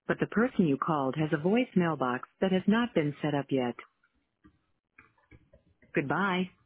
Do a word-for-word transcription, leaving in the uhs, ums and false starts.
but the person you called has a voice mailbox that has not been set up yet. Goodbye.